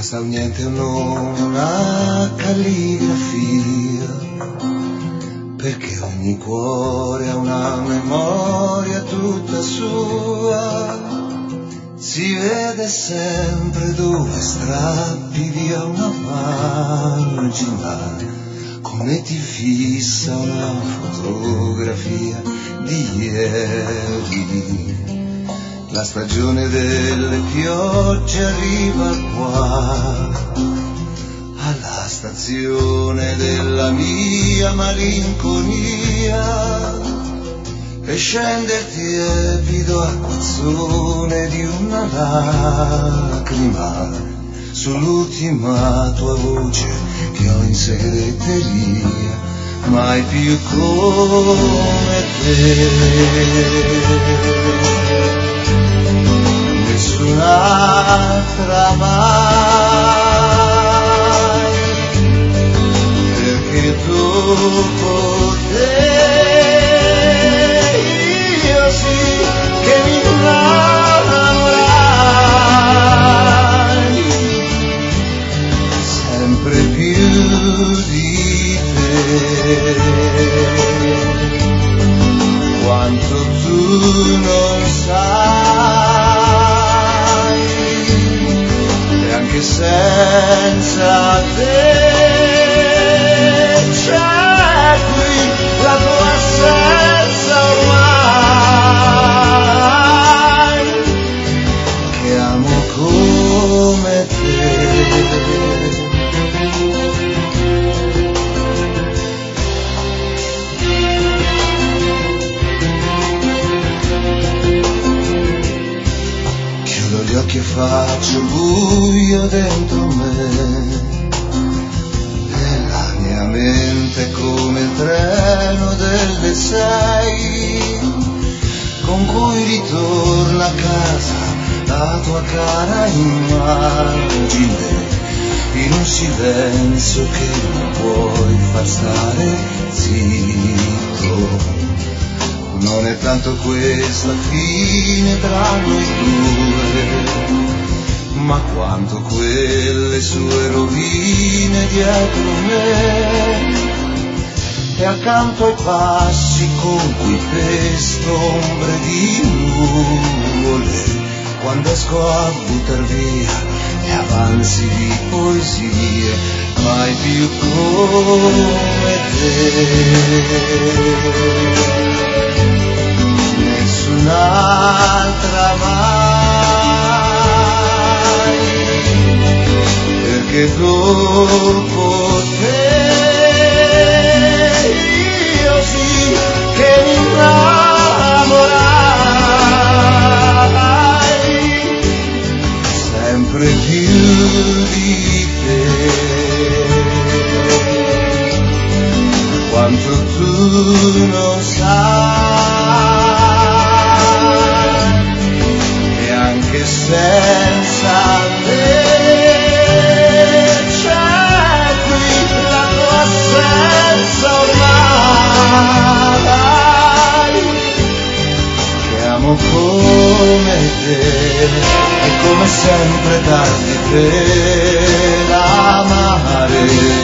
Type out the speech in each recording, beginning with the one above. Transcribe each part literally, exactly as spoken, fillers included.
Basta un niente, un nome, una calligrafia, perché ogni cuore ha una memoria tutta sua. Si vede sempre due strappi via una pagina, come ti fissa una fotografia di ieri. La stagione delle piogge arriva qua, alla stazione della mia malinconia, e scende il tiepido acquazzone di una lacrima sull'ultima tua voce che ho in segreteria, mai più come te. Nessun'altra mai, perché dopo te io sì che mi innamorai sempre più di te, quanto tu non sai, e anche senza te c'è qui la tua assenza ormai, che amo come te. Chiudo gli occhi e faccio buio dentro me, e la mia mente è come il treno delle sei, con cui ritorna a casa la tua cara immagine, in un silenzio che non puoi far stare zitto. Non è tanto questa fine tra noi due, ma quanto quelle sue rovine dietro me, e accanto ai passi con cui pesto ombre di nuvole, quando esco a buttar via e avanzi di poesie, mai più come te. Nessun'altra mai, perché dopo te io sì che mi innamorai sempre più di te, quanto tu non sai, e anche senza te c'è qui la tua assenza ormai, che amo come te, e come sempre darti per amare.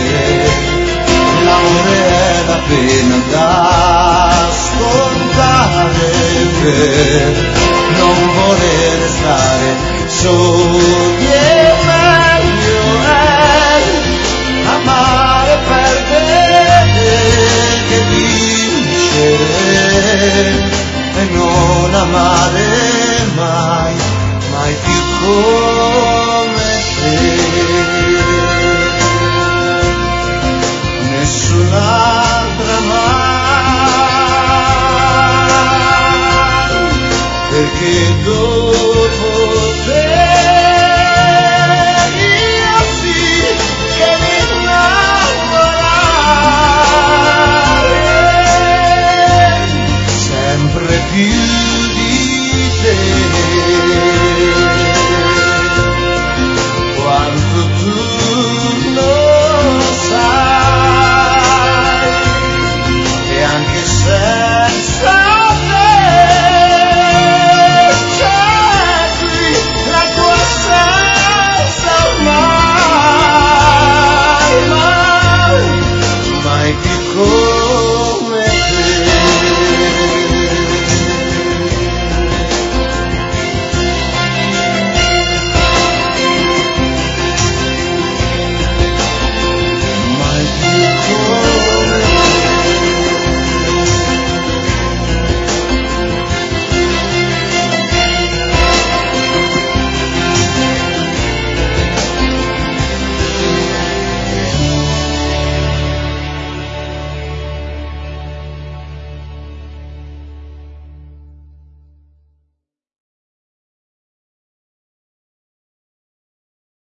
L'amore è la pena da scontare per non voler stare soli, e meglio è amare e perdere che vincere, e non amare mai, mai più come te. Nessun'altra mai, perché dopo